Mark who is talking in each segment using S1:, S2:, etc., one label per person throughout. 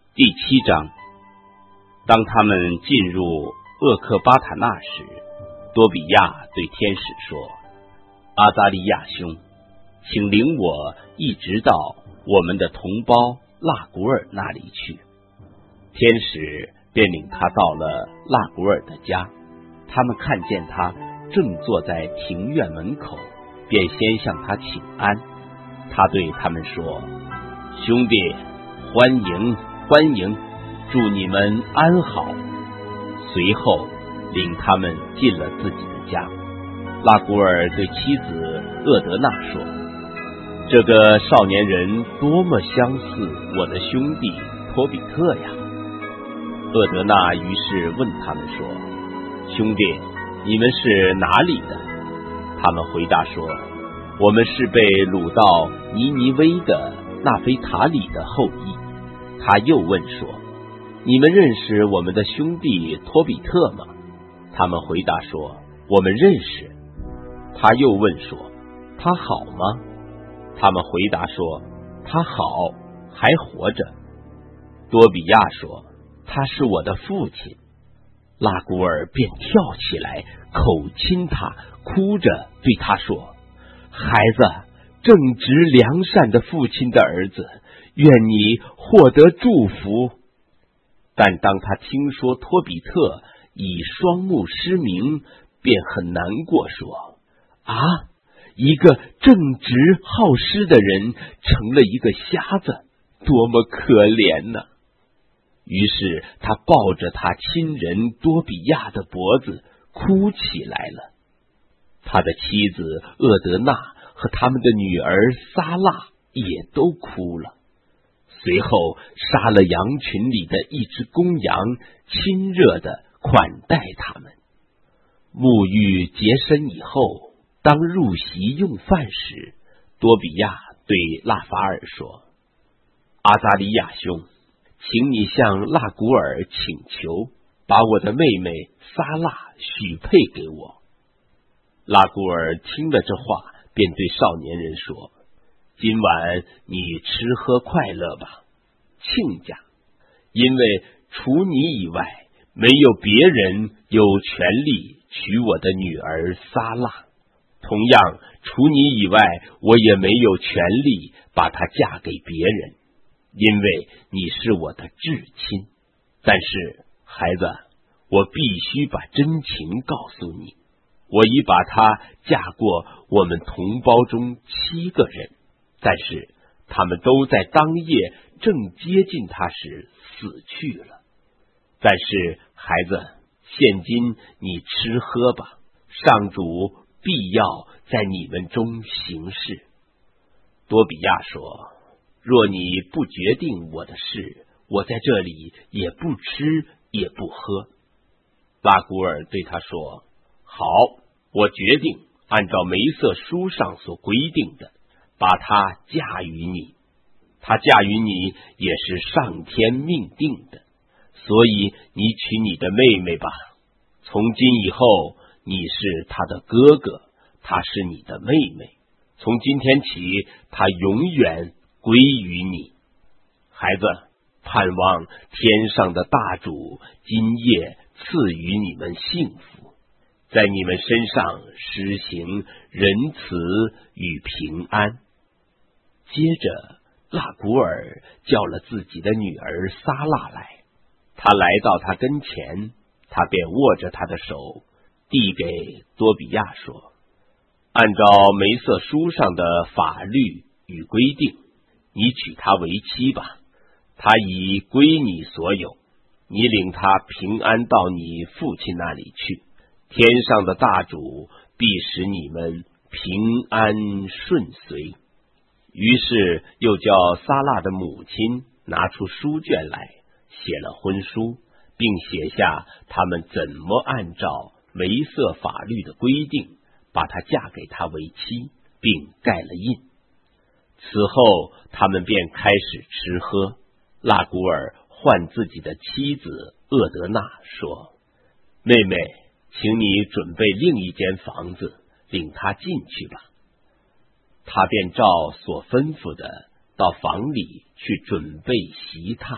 S1: 第7章。当他们进入厄克巴塔纳时，多比亚对天使说：阿扎利亚兄，请领我一直到我们的同胞拉古尔那里去。天使便领他到了拉古尔的家，他们看见他正坐在庭院门口，便先向他请安。他对他们说：兄弟，欢迎欢迎，祝你们安好。随后领他们进了自己的家。拉古尔对妻子厄德纳说：这个少年人多么相似我的兄弟托比特呀！厄德纳于是问他们说：兄弟，你们是哪里的？他们回答说：我们是被掳到尼尼微的纳菲塔里的后裔。他又问说：你们认识我们的兄弟托比特吗？他们回答说：我们认识。他又问说：他好吗？他们回答说：他好，还活着。多比亚说：他是我的父亲。拉古尔便跳起来口亲他，哭着对他说：孩子，正直良善的父亲的儿子，愿你获得祝福。但当他听说托比特已双目失明，便很难过，说：啊，一个正直好施的人成了一个瞎子，多么可怜呢！于是他抱着他亲人多比亚的脖子哭起来了。他的妻子厄德纳和他们的女儿撒拉也都哭了。随后杀了羊群里的一只公羊，亲热地款待他们。沐浴洁身以后，当入席用饭时，多比亚对拉法尔说：阿扎利亚兄，请你向拉古尔请求，把我的妹妹撒拉许配给我。拉古尔听了这话，便对少年人说：今晚你吃喝快乐吧，亲家，因为除你以外，没有别人有权利娶我的女儿撒拉。同样，除你以外，我也没有权利把她嫁给别人，因为你是我的至亲。但是，孩子，我必须把真情告诉你，我已把她嫁过我们同胞中7个人，但是他们都在当夜正接近他时死去了。但是孩子，现今你吃喝吧，上主必要在你们中行事。多比亚说：若你不决定我的事，我在这里也不吃也不喝。拉古尔对他说：好，我决定按照梅瑟书上所规定的，把她嫁与你。她嫁与你也是上天命定的，所以你娶你的妹妹吧。从今以后，你是她的哥哥，她是你的妹妹。从今天起，她永远归于你。孩子，盼望天上的大主今夜赐予你们幸福，在你们身上施行仁慈与平安。接着拉古尔叫了自己的女儿撒拉来，他来到他跟前，他便握着他的手递给多比亚说：按照梅瑟书上的法律与规定，你娶她为妻吧，她已归你所有，你领她平安到你父亲那里去，天上的大主必使你们平安顺遂。于是又叫撒拉的母亲拿出书卷来，写了婚书，并写下他们怎么按照梅瑟法律的规定把她嫁给他为妻，并盖了印。此后他们便开始吃喝。拉古尔唤自己的妻子厄德纳说：妹妹，请你准备另一间房子，领她进去吧。他便照所吩咐的到房里去准备席榻，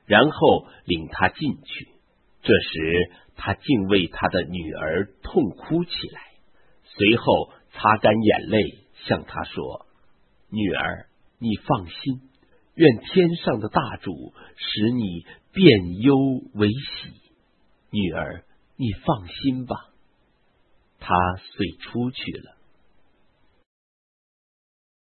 S2: 然后领他进去。这时他竟为他的女儿痛哭起来，随后擦干眼泪，向他说：女儿，你放心，愿天上的大主使你变忧为喜。女儿，你放心吧。他遂出去了。